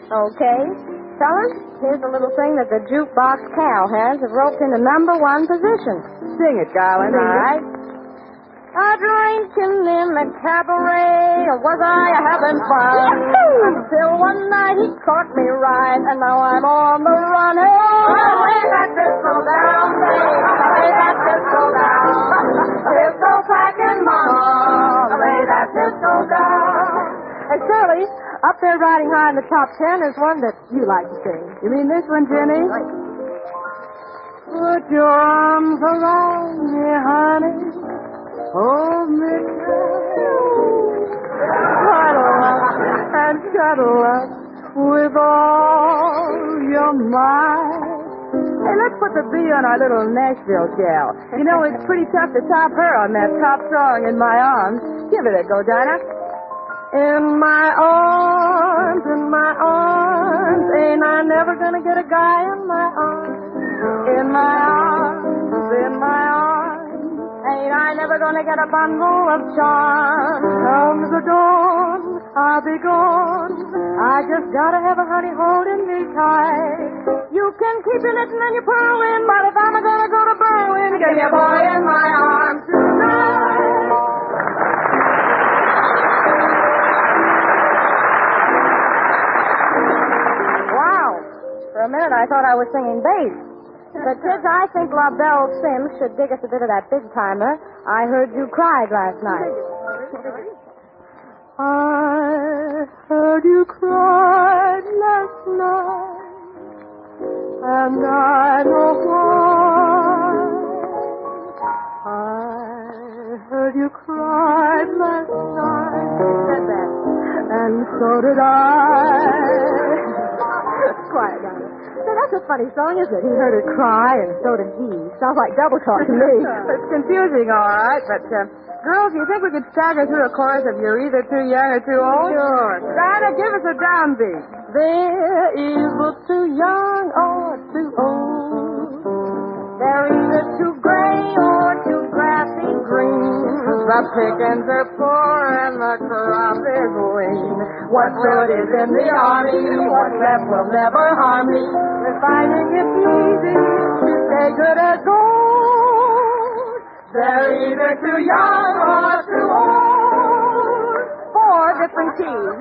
Okay. Fellas, here's a little thing that the jukebox Cal has roped into number one position. Sing it, darling. All right. A drinking in the cabaret, was I having fun? Until one night he caught me right, and now I'm on the run. Hey, lay that disco down, lay that disco down. Disco packing mama, lay that disco down. Hey, Shirley, up there riding high in the top 10 is one that you like to sing. You mean this one, Jenny? Put your arms around me, honey. Hold me cuddle up and cuddle up with all your might. Hey, let's put the B on our little Nashville gal. You know, it's pretty tough to top her on that top song, In My Arms. Give it a go, Dinah. In my arms, ain't I never gonna get a guy in my arms? In my arms, ain't I never gonna get a bundle of charms? Comes the dawn, I'll be gone. I just gotta have a honey holding me tight. You can keep your knitting and your purling, but if I'm gonna go to Berlin, give me a boy in my arms tonight. For a minute, I thought I was singing bass. But, kids, I think LaBelle Sims should dig us a bit of that big-timer. I heard you cried last night. I heard you cried last night, and I know why. I heard you cried last night. Said that. And so did I. Quiet, darling. So that's a funny song, isn't it? He heard her cry, and so did he. Sounds like double talk to me. It's confusing, all right, but, girls, you think we could stagger through a chorus if you're either too young or too old? Sure. Dinah, give us a downbeat. They're either too young or too old. They're either too gray or too grassy green. The pickings are poor and the crop is lean. What's good is in the army, what's left will never harm me. We're finding it easy to stay good as gold. They're either too young or too old. 4 different keys.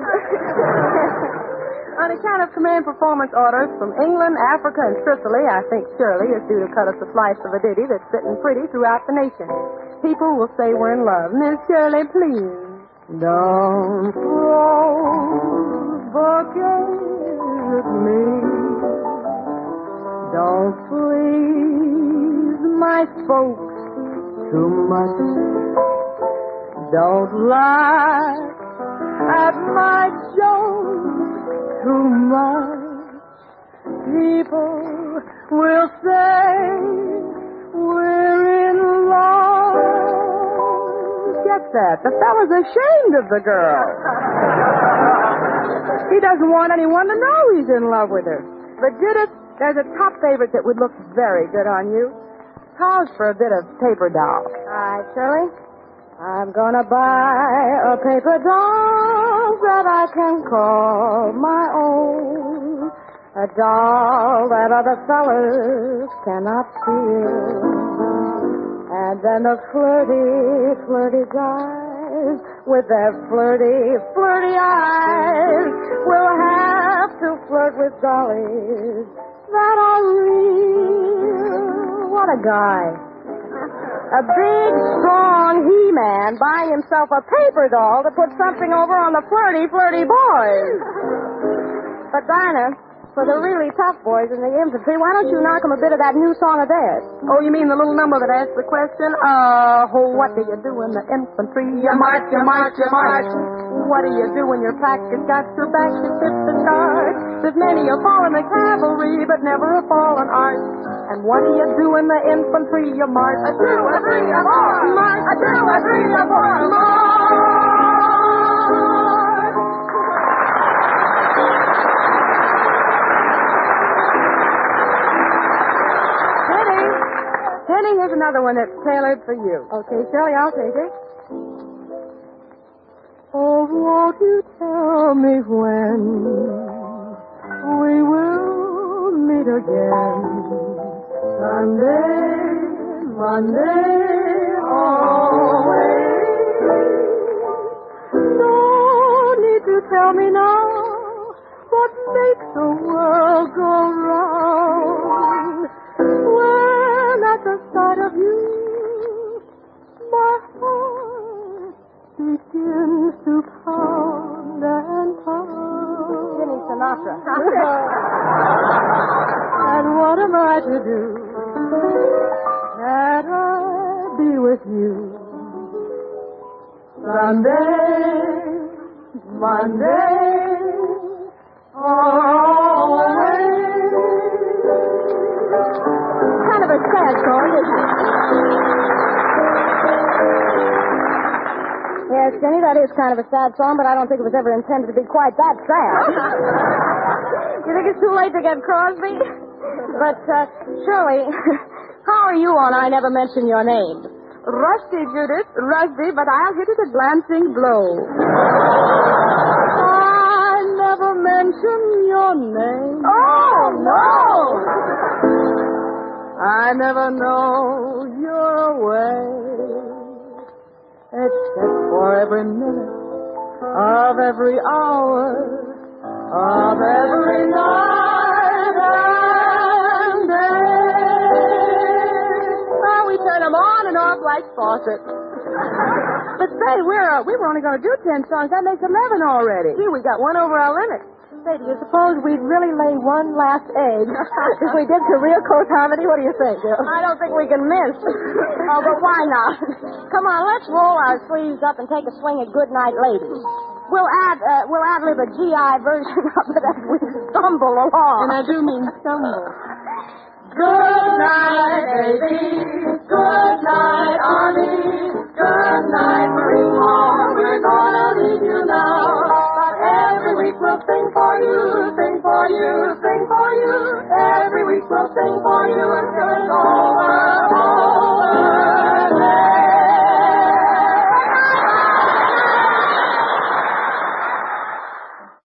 On account of command performance orders from England, Africa, and Sicily, I think Shirley is due to cut us a slice of a ditty that's sitting pretty throughout the nation. People will say we're in love. Miss Shirley, please. Don't throw bouquets at me. Don't please my folks too much. Don't laugh at my jokes too much. People will say we're in love. Get that? The fella's ashamed of the girl. He doesn't want anyone to know he's in love with her. But Judith, there's a top favorite that would look very good on you. Pause for a bit of paper doll. All right, Shirley. I'm gonna buy a paper doll that I can call my own. A doll that other fellas cannot steal. And then the flirty, flirty guys with their flirty, flirty eyes will have to flirt with dollies that are real. What a guy. A big, strong he-man buying himself a paper doll to put something over on the flirty, flirty boys. But, Dinah, for the really tough boys in the infantry, why don't you knock them a bit of that new song of theirs? Oh, you mean the little number that asks the question? What do you do in the infantry? You march, you march, you march. What do you do when your pack has got your back to fit the charge? There's many a fall in the cavalry, but never a fall in arch. And what do you do in the infantry? You march. A 2, a 3, a 4. March. A 2, a 3, a 4. March. Penny, here's another one that's tailored for you. Okay, Shirley, I'll take it. Oh, won't you tell me when meet again. Sunday, Monday, always. No need to tell me now what makes the world go round. When at the sight of you, my heart begins to pound and pound. Jimmy Sinatra. And what am I to do? That I be with you? Sunday, Monday, always. Kind of a sad song, isn't it? Yes, Jenny, that is kind of a sad song, but I don't think it was ever intended to be quite that sad. You think it's too late to get Crosby? But, Shirley, how are you on I Never Mention Your Name? Rusty, Judith, rusty, but I'll hit it a glancing blow. I never mention your name. Oh, no! I never know you're away, except for every minute of every hour of every night and day. Well, we turn them on and off like faucets. But say, we were only going to do 10 songs. That makes 11 already. Gee, we got one over our limit. Say, do you suppose we'd really lay one last egg if we did career coast harmony? What do you think, Bill? I don't think we can miss. Oh, but why not? Come on, let's roll our sleeves up and take a swing at Goodnight Ladies. We'll ad-lib a GI version of it as we stumble along. And I do mean stumble. Good night, baby. Good night, Arnie. Good night, Marie. We're gonna leave you now. But every week we'll sing for you, sing for you, sing for you. Every week we'll sing for you until it's all